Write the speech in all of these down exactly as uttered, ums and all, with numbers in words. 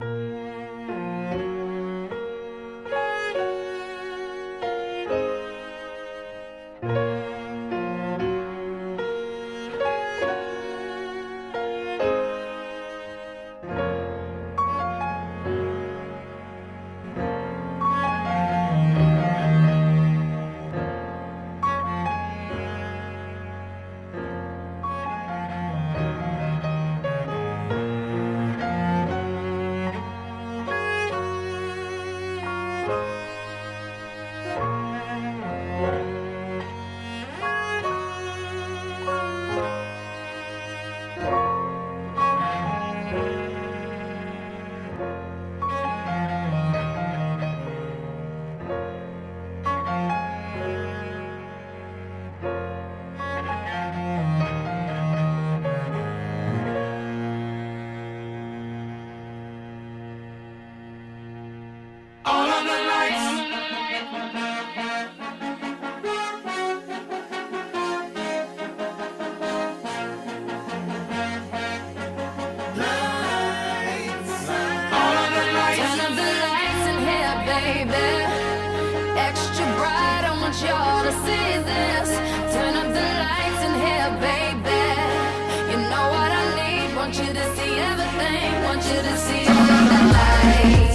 Extra bright, I want y'all to see this. Turn up the lights in here, baby. You know what I need, want you to see everything. Want you to see all of the lights.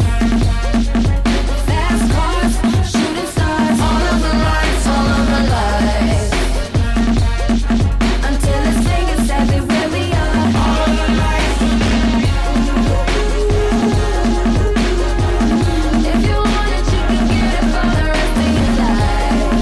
Fast cars, shooting stars. All of the lights, all of the lights. Until it's Vegas everywhere we are. All of the lights. If you want it, you can get it for the rest of your life.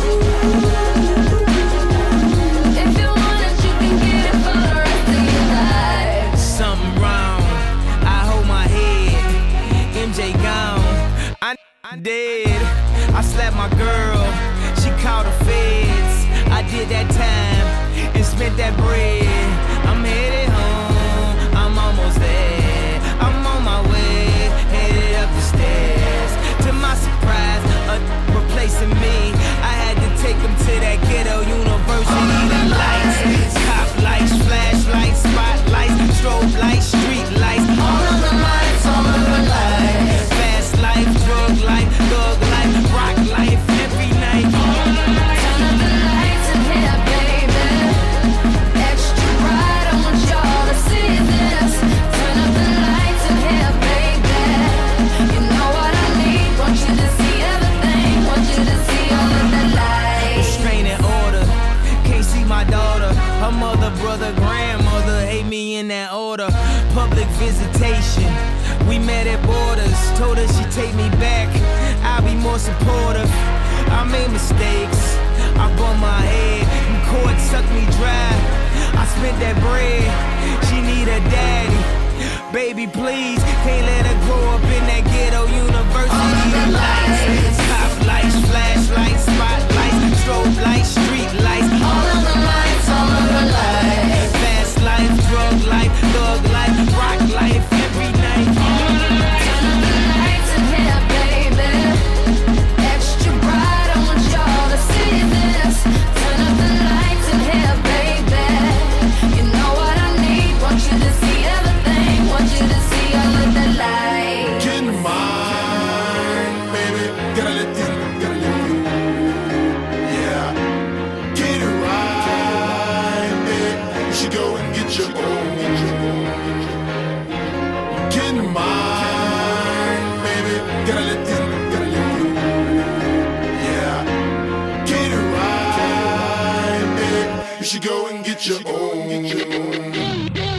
If you want it, you can get it for the rest of your life. Something wrong, I hold my head. M J gone, I, I dead. I slapped my girl, she called the feds. I did that time and spent that bread. I'm headed home, I'm almost there. I'm on my way, headed up the stairs. To my surprise, a replacing me. I had to take him to that ghetto university. The lights, cop lights, flashlights, spotlights, strobe lights, street lights. All of the lights, all of the lights. Fast life, drug life, thug life, rock life, every night. All of the lights. Turn up the lights in here, baby. Extra bright, I want y'all to see this. Turn up the lights in here, baby. You know what I need, want you to see everything. Want you to see all of the lights. Restraining order, can't see my daughter. Her mother, brother, grandmother hate me in that order. Public visitation, we met at borders. Told her she'd take me back, I'll be more supportive. I made mistakes, I bumped my head, and court sucked me dry. I spent that bread, she need a daddy. Baby, please, can't let her grow up in that ghetto university. The lights, top lights, flashlights, spotlights, strobe lights, street lights. All of the lights, all of the lights. Fast life, drug life, thug life, rock life, every night. Turn up the lights in here, baby. Extra bright, I want y'all to see this. Turn up the lights in here, baby. You know what I need, want you to see everything. Want you to see all of the lights. Get in mine, baby. Gotta let this, gotta let this. Yeah. Get it right, baby. You should go and get your own. Get in mine, baby. Gotta let this, gotta let this. Yeah. Get it right, baby. You should go and get your own.